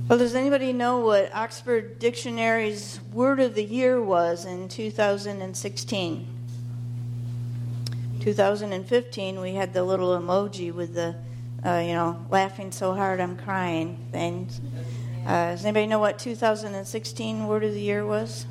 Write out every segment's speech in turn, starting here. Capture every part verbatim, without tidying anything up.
Well, does anybody know what Oxford Dictionary's word of the year was in two thousand sixteen? two thousand fifteen, we had the little emoji with the, uh, you know, laughing so hard I'm crying thing. Uh, does anybody know what two thousand sixteen word of the year was?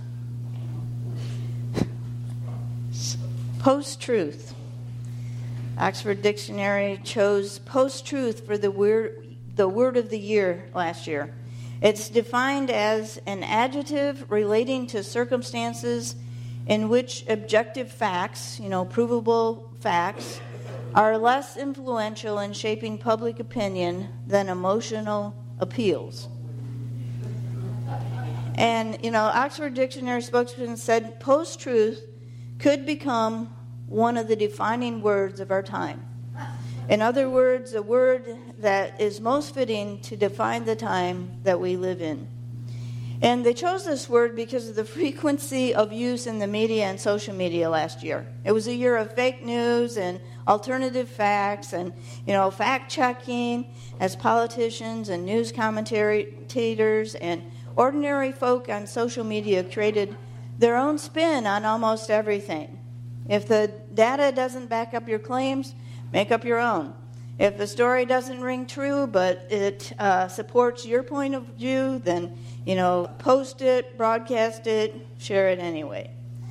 Post-truth. Oxford Dictionary chose post-truth for the word, the word of the year last year. It's defined as an adjective relating to circumstances in which objective facts, you know, provable facts, are less influential in shaping public opinion than emotional appeals. And, you know, Oxford Dictionary spokesperson said post-truth could become one of the defining words of our time. In other words, a word that is most fitting to define the time that we live in. And they chose this word because of the frequency of use in the media and social media last year. It was a year of fake news and alternative facts and, you know, fact-checking as politicians and news commentators and ordinary folk on social media created their own spin on almost everything. If the data doesn't back up your claims, make up your own. If the story doesn't ring true, but it uh, supports your point of view, then, you know, post it, broadcast it, share it anyway.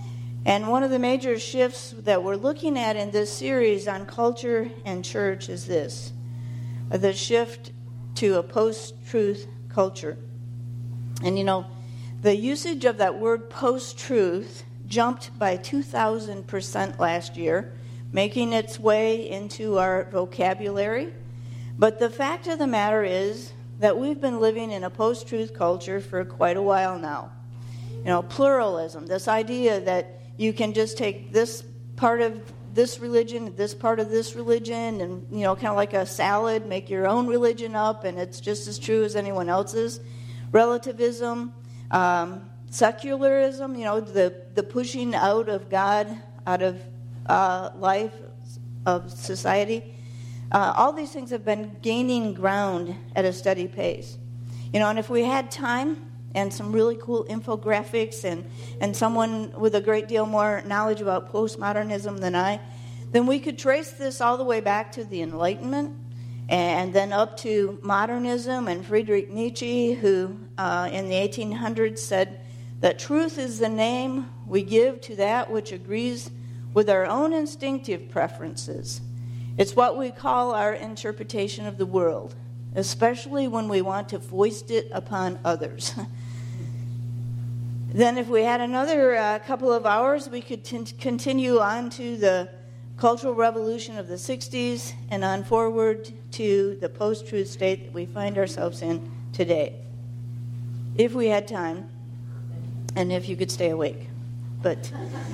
And one of the major shifts that we're looking at in this series on culture and church is this, the shift to a post-truth culture. And, you know, the usage of that word post-truth jumped by two thousand percent last year, making its way into our vocabulary. But the fact of the matter is that we've been living in a post-truth culture for quite a while now. You know, pluralism, this idea that you can just take this part of this religion, this part of this religion, and, you know, kind of like a salad, make your own religion up, and it's just as true as anyone else's. Relativism, um, secularism, you know, the, the pushing out of God, out of uh, life, of society. Uh, all these things have been gaining ground at a steady pace. You know, and if we had time and some really cool infographics and, and someone with a great deal more knowledge about postmodernism than I, then we could trace this all the way back to the Enlightenment and then up to modernism and Friedrich Nietzsche, who uh, in the eighteen hundreds said that truth is the name we give to that which agrees with our own instinctive preferences. It's what we call our interpretation of the world, especially when we want to foist it upon others. Then if we had another uh, couple of hours, we could t- continue on to the Cultural Revolution of the sixties and on forward to the post-truth state that we find ourselves in today. If we had time, and if you could stay awake. But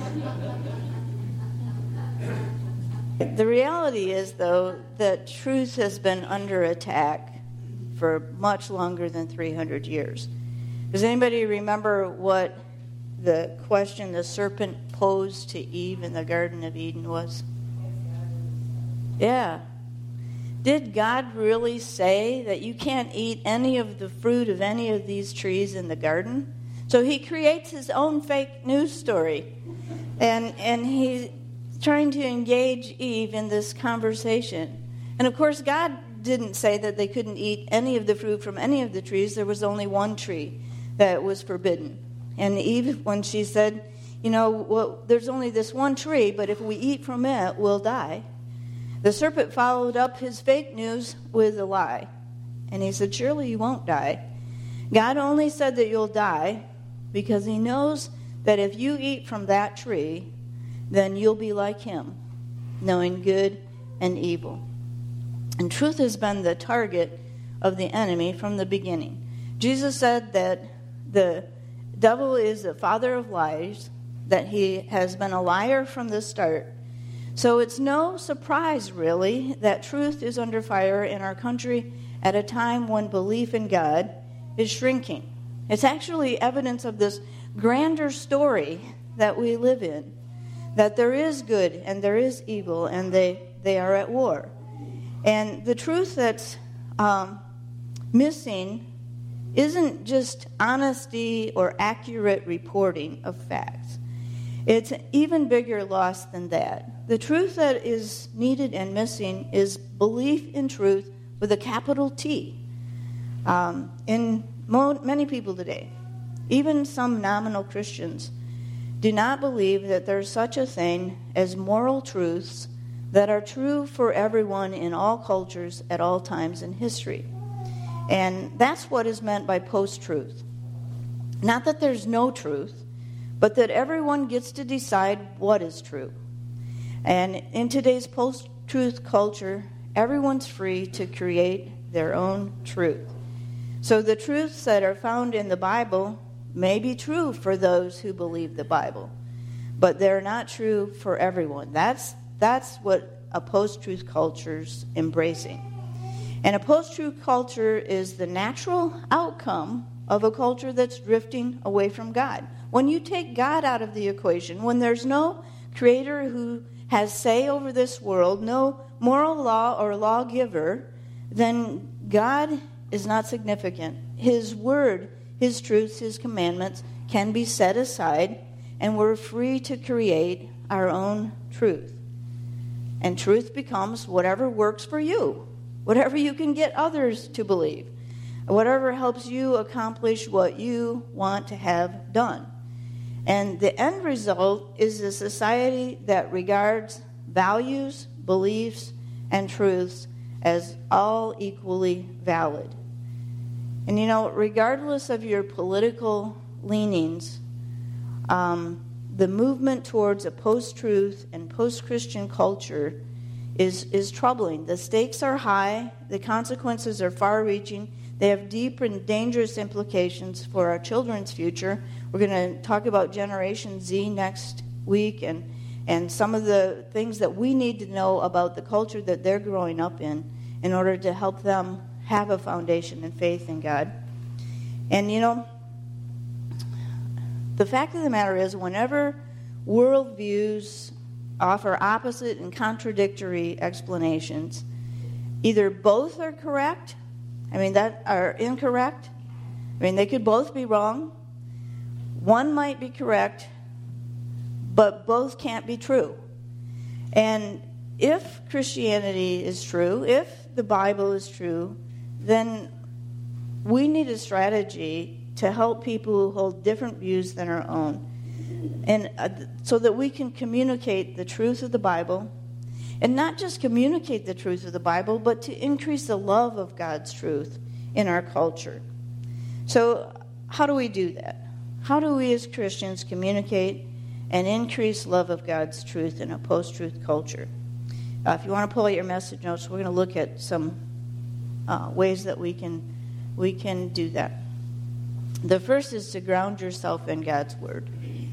the reality is, though, that truth has been under attack for much longer than three hundred years. Does anybody remember what the question the serpent posed to Eve in the Garden of Eden was? Yeah. Did God really say that you can't eat any of the fruit of any of these trees in the garden? So he creates his own fake news story. And and he's trying to engage Eve in this conversation. And of course, God didn't say that they couldn't eat any of the fruit from any of the trees. There was only one tree that was forbidden. And Eve, when she said, you know, well, there's only this one tree, but if we eat from it, we'll die. The serpent followed up his fake news with a lie. And he said, surely you won't die. God only said that you'll die because he knows that if you eat from that tree, then you'll be like him, knowing good and evil. And truth has been the target of the enemy from the beginning. Jesus said that the devil is the father of lies, that he has been a liar from the start. So it's no surprise, really, that truth is under fire in our country at a time when belief in God is shrinking. It's actually evidence of this grander story that we live in, that there is good and there is evil, and they, they are at war. And the truth that's um, missing isn't just honesty or accurate reporting of facts. It's an even bigger loss than that. The truth that is needed and missing is belief in truth with a capital T. Um, in mo- many people today, even some nominal Christians, do not believe that there's such a thing as moral truths that are true for everyone in all cultures at all times in history. And that's what is meant by post-truth. Not that there's no truth, but that everyone gets to decide what is true. And in today's post-truth culture, everyone's free to create their own truth. So the truths that are found in the Bible may be true for those who believe the Bible, but they're not true for everyone. That's that's what a post-truth culture's embracing. And a post-truth culture is the natural outcome of a culture that's drifting away from God. When you take God out of the equation, when there's no creator who has say over this world, no moral law or lawgiver, then God is not significant. His word, his truths, his commandments can be set aside, and we're free to create our own truth. And truth becomes whatever works for you, whatever you can get others to believe, whatever helps you accomplish what you want to have done. And the end result is a society that regards values, beliefs, and truths as all equally valid. And you know, regardless of your political leanings, um, the movement towards a post-truth and post-Christian culture is, is troubling. The stakes are high. The consequences are far-reaching. They have deep and dangerous implications for our children's future. We're going to talk about Generation Z next week and, and some of the things that we need to know about the culture that they're growing up in in order to help them have a foundation and faith in God. And, you know, the fact of the matter is, whenever worldviews offer opposite and contradictory explanations, either both are correct, I mean, that are incorrect. I mean, they could both be wrong. One might be correct, but both can't be true. And if Christianity is true, if the Bible is true, then we need a strategy to help people who hold different views than our own, and uh, so that we can communicate the truth of the Bible, and not just communicate the truth of the Bible, but to increase the love of God's truth in our culture. So how do we do that? How do we as Christians communicate and increase love of God's truth in a post-truth culture? Uh, if you want to pull out your message notes, we're going to look at some uh, ways that we can we can do that. The first is to ground yourself in God's Word.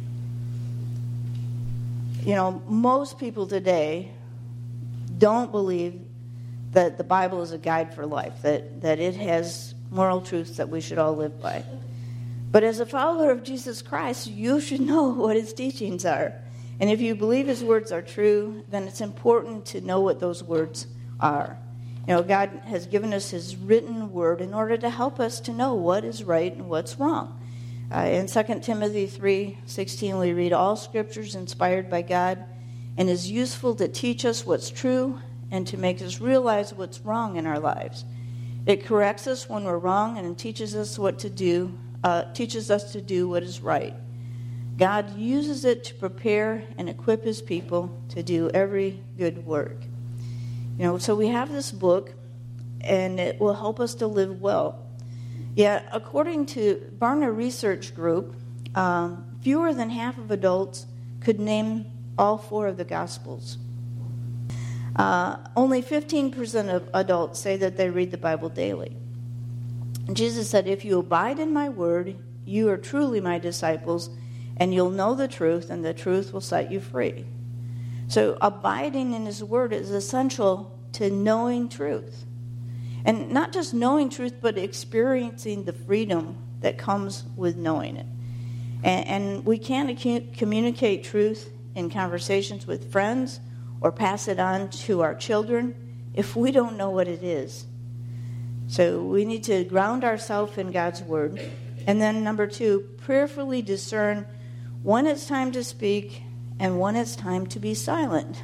You know, most people today don't believe that the Bible is a guide for life, that, that it has moral truths that we should all live by. But as a follower of Jesus Christ, you should know what his teachings are. And if you believe his words are true, then it's important to know what those words are. You know, God has given us his written word in order to help us to know what is right and what's wrong. Uh, in Second Timothy three sixteen, we read, all scripture is inspired by God and is useful to teach us what's true and to make us realize what's wrong in our lives. It corrects us when we're wrong and teaches us what to do, uh, teaches us to do what is right. God uses it to prepare and equip his people to do every good work. You know, so we have this book, and it will help us to live well. Yet, according to Barna Research Group, um, fewer than half of adults could name all four of the Gospels. Uh, only fifteen percent of adults say that they read the Bible daily. And Jesus said, if you abide in my word, you are truly my disciples, and you'll know the truth, and the truth will set you free. So abiding in his word is essential to knowing truth. And not just knowing truth, but experiencing the freedom that comes with knowing it. And, and we can't communicate truth in conversations with friends or pass it on to our children if we don't know what it is. So we need to ground ourselves in God's word. And then number two, prayerfully discern when it's time to speak and when it's time to be silent.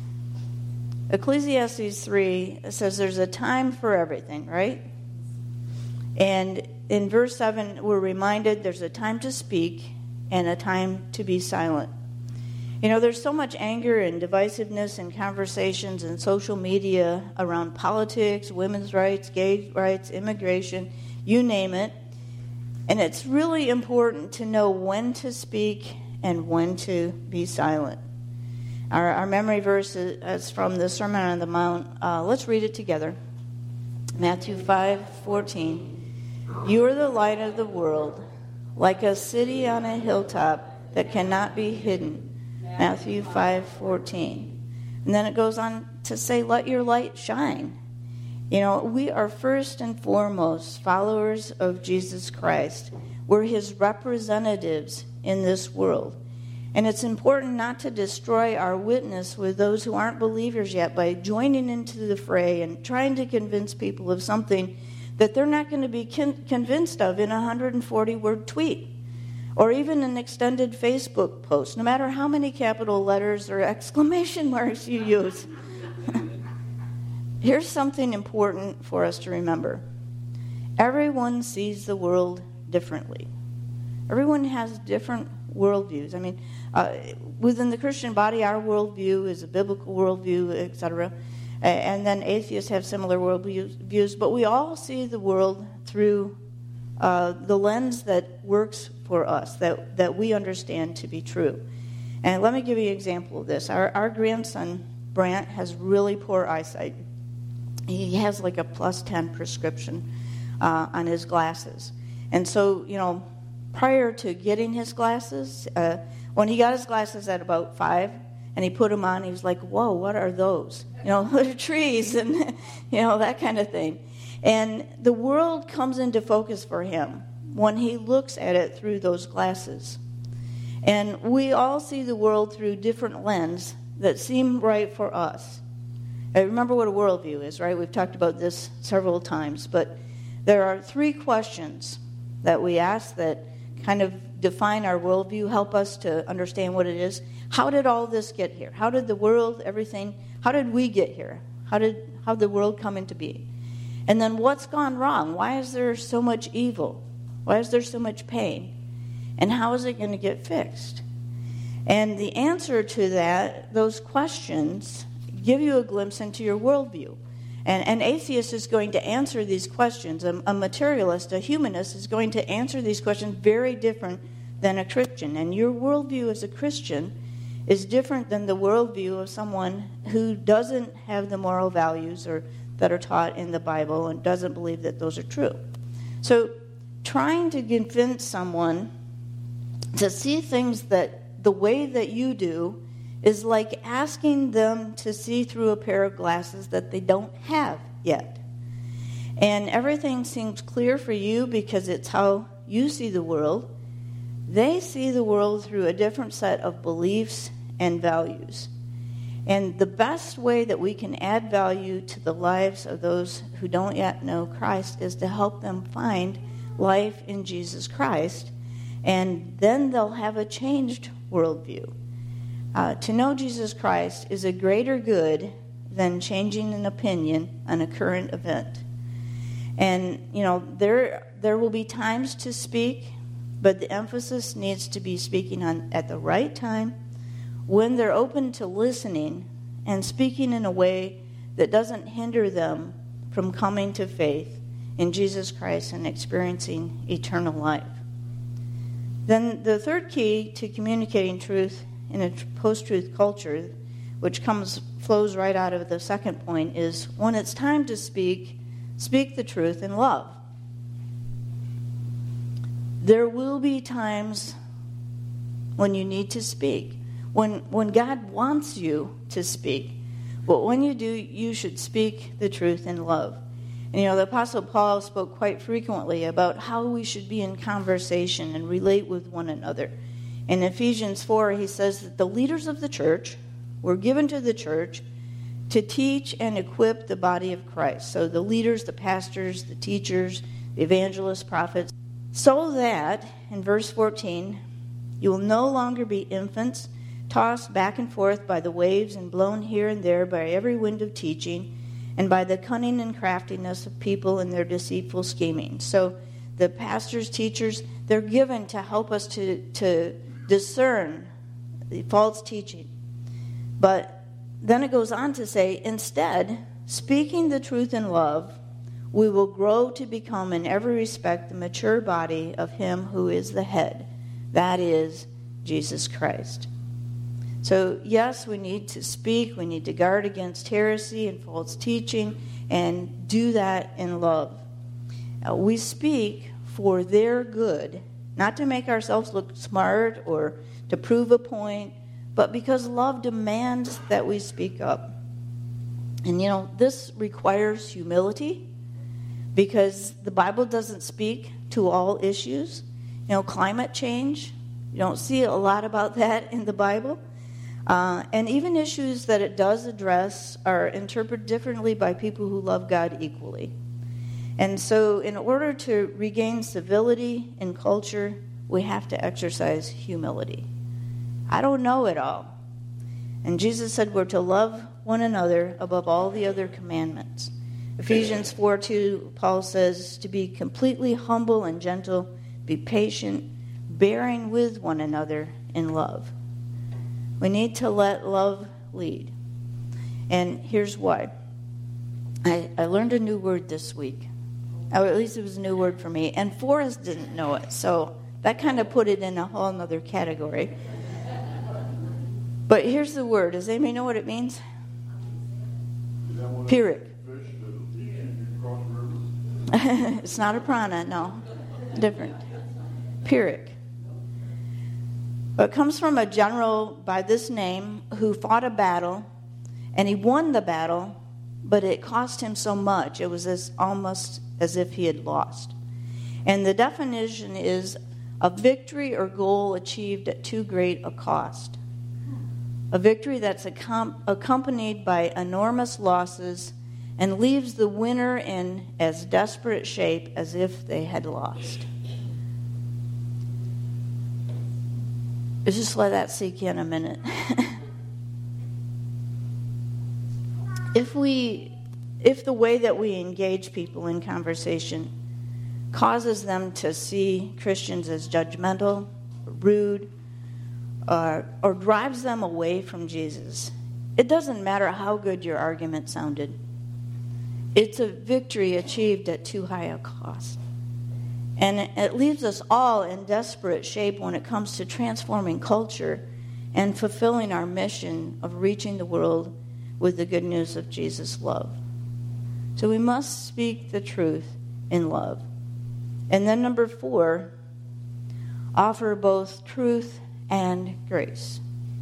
Ecclesiastes three says there's a time for everything, right? And in verse seven, we're reminded there's a time to speak and a time to be silent. You know, there's so much anger and divisiveness in conversations and social media around politics, women's rights, gay rights, immigration, you name it. And it's really important to know when to speak and when to be silent. Our, our memory verse is, is from the Sermon on the Mount. Uh, let's read it together. Matthew five fourteen. You are the light of the world, like a city on a hilltop that cannot be hidden. Matthew five fourteen. And then it goes on to say, let your light shine. You know, we are first and foremost followers of Jesus Christ. We're his representatives in this world. And it's important not to destroy our witness with those who aren't believers yet by joining into the fray and trying to convince people of something that they're not going to be con- convinced of in a one hundred forty word tweet or even an extended Facebook post, no matter how many capital letters or exclamation marks you use. Here's something important for us to remember. Everyone sees the world differently. Everyone has different worldviews. I mean, uh, within the Christian body, our worldview is a biblical worldview, et cetera. And then atheists have similar worldviews, but we all see the world through uh, the lens that works for us, that, that we understand to be true. And let me give you an example of this. Our, our grandson, Brant, has really poor eyesight. He has like a plus ten prescription uh, on his glasses. And so, you know, prior to getting his glasses, uh, when he got his glasses at about five, and he put them on, he was like, whoa, what are those? You know, little trees and, you know, that kind of thing. And the world comes into focus for him when he looks at it through those glasses. And we all see the world through different lenses that seem right for us. I remember what a worldview is, right? We've talked about this several times. But there are three questions that we ask that kind of define our worldview, help us to understand what it is. How did all this get here? How did the world, everything, how did we get here? How did how did the world come into being? And then what's gone wrong? Why is there so much evil? Why is there so much pain? And how is it going to get fixed? And the answer to that, those questions, give you a glimpse into your worldview. And an atheist is going to answer these questions. A, a materialist, a humanist, is going to answer these questions very different than a Christian. And your worldview as a Christian is different than the worldview of someone who doesn't have the moral values or that are taught in the Bible and doesn't believe that those are true. So trying to convince someone to see things that the way that you do is like asking them to see through a pair of glasses that they don't have yet. And everything seems clear for you because it's how you see the world. They see the world through a different set of beliefs and values. And the best way that we can add value to the lives of those who don't yet know Christ is to help them find life in Jesus Christ, and then they'll have a changed worldview. Uh, to know Jesus Christ is a greater good than changing an opinion on a current event. And, you know, there there will be times to speak, but the emphasis needs to be speaking on at the right time, when they're open to listening and speaking in a way that doesn't hinder them from coming to faith in Jesus Christ and experiencing eternal life. Then the third key to communicating truth in a post-truth culture, which comes flows right out of the second point, is when it's time to speak, speak the truth in love. There will be times when you need to speak, when when God wants you to speak. But when you do, you should speak the truth in love. And, you know, the Apostle Paul spoke quite frequently about how we should be in conversation and relate with one another. In Ephesians four, he says that the leaders of the church were given to the church to teach and equip the body of Christ. So the leaders, the pastors, the teachers, the evangelists, prophets, so that, in verse fourteen, you will no longer be infants, tossed back and forth by the waves and blown here and there by every wind of teaching, and by the cunning and craftiness of people in their deceitful scheming. So the pastors, teachers, they're given to help us to, to discern the false teaching. But then it goes on to say, instead, speaking the truth in love, we will grow to become in every respect the mature body of him who is the head, that is, Jesus Christ. So, yes, we need to speak, we need to guard against heresy and false teaching, and do that in love. Uh, we speak for their good, not to make ourselves look smart or to prove a point, but because love demands that we speak up. And, you know, this requires humility, because the Bible doesn't speak to all issues. You know, climate change, you don't see a lot about that in the Bible. Uh, and even issues that it does address are interpreted differently by people who love God equally. And so in order to regain civility in culture, we have to exercise humility. I don't know it all. And Jesus said we're to love one another above all the other commandments. Ephesians four two, Paul says to be completely humble and gentle, be patient, bearing with one another in love. We need to let love lead. And here's why. I, I learned a new word this week. Or at least it was a new word for me. And Forrest didn't know it. So that kind of put it in a whole other category. But here's the word. Does anybody know what it means? Pyrrhic. It's not a prana, no. Different. Pyrrhic. It comes from a general by this name who fought a battle, and he won the battle, but it cost him so much. It was as, almost as if he had lost. And the definition is a victory or goal achieved at too great a cost. A victory that's accom- accompanied by enormous losses and leaves the winner in as desperate shape as if they had lost. Just let that sink in a minute. If we, if the way that we engage people in conversation causes them to see Christians as judgmental, rude, or, or drives them away from Jesus, it doesn't matter how good your argument sounded. It's a victory achieved at too high a cost. And it leaves us all in desperate shape when it comes to transforming culture and fulfilling our mission of reaching the world with the good news of Jesus' love. So we must speak the truth in love. And then number four, offer both truth and grace.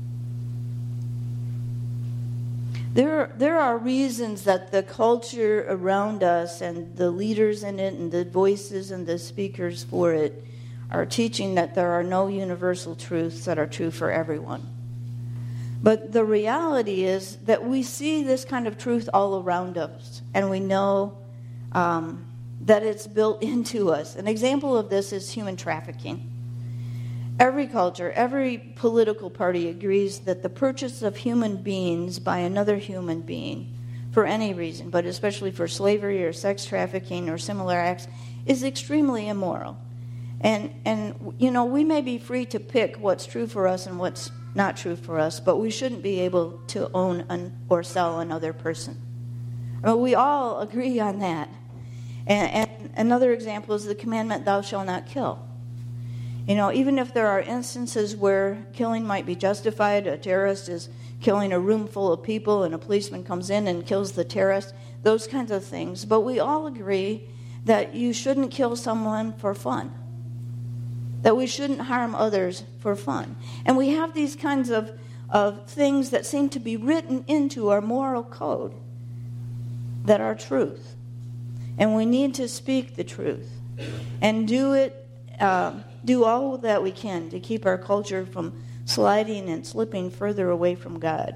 There, there are reasons that the culture around us and the leaders in it and the voices and the speakers for it are teaching that there are no universal truths that are true for everyone. But the reality is that we see this kind of truth all around us, and we know um, that it's built into us. An example of this is human trafficking. Every culture, every political party agrees that the purchase of human beings by another human being, for any reason, but especially for slavery or sex trafficking or similar acts, is extremely immoral. And, and you know, we may be free to pick what's true for us and what's not true for us, but we shouldn't be able to own an, or sell another person. I mean, we all agree on that. And, and another example is the commandment, thou shalt not kill. You know, even if there are instances where killing might be justified, a terrorist is killing a room full of people and a policeman comes in and kills the terrorist, those kinds of things. But we all agree that you shouldn't kill someone for fun, that we shouldn't harm others for fun. And we have these kinds of, of things that seem to be written into our moral code that are truth. And we need to speak the truth and do it. Uh, do all that we can to keep our culture from sliding and slipping further away from God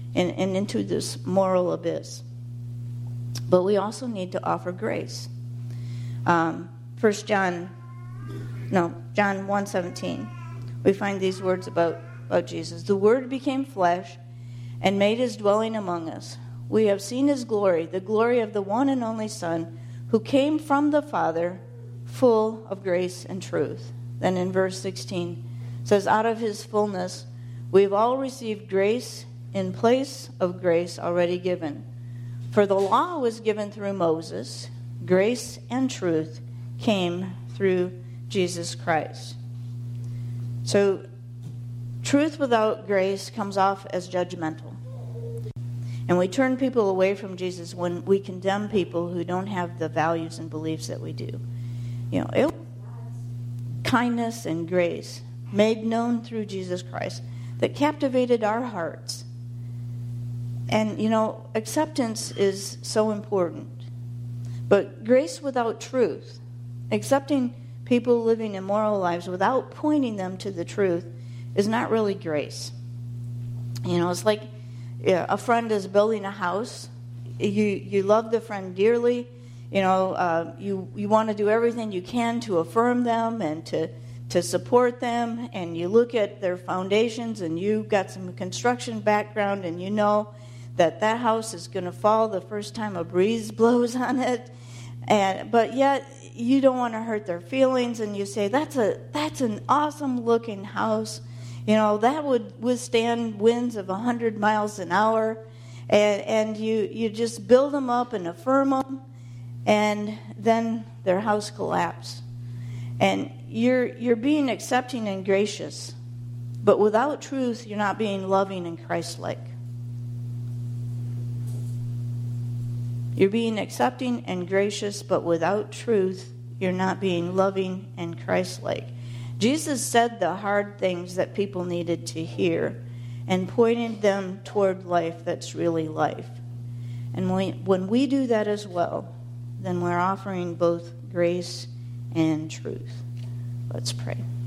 and, and into this moral abyss. But we also need to offer grace. Um, First John, no, John one seventeen, we find these words about, about Jesus. The Word became flesh and made his dwelling among us. We have seen his glory, the glory of the one and only Son, who came from the Father, full of grace and truth. Then in verse sixteen, it says, out of his fullness we've all received grace in place of grace already given. For the law was given through Moses, grace and truth came through Jesus Christ. So, truth without grace comes off as judgmental. And we turn people away from Jesus when we condemn people who don't have the values and beliefs that we do. You know, it, kindness and grace made known through Jesus Christ that captivated our hearts. And, you know, acceptance is so important. But grace without truth, accepting people living immoral lives without pointing them to the truth, is not really grace. You know, it's like yeah, a friend is building a house. You you love the friend dearly. You know, uh, you, you want to do everything you can to affirm them and to, to support them. And you look at their foundations, and you've got some construction background, and you know that that house is going to fall the first time a breeze blows on it. And but yet you don't want to hurt their feelings, and you say, that's a that's an awesome looking house. You know, that would withstand winds of one hundred miles an hour. And, and you, you just build them up and affirm them, and then their house collapses. And you're you're being accepting and gracious, but without truth, you're not being loving and Christ-like. You're being accepting and gracious, but without truth, you're not being loving and Christ-like. Jesus said the hard things that people needed to hear and pointed them toward life that's really life. And when, when we do that as well, then we're offering both grace and truth. Let's pray.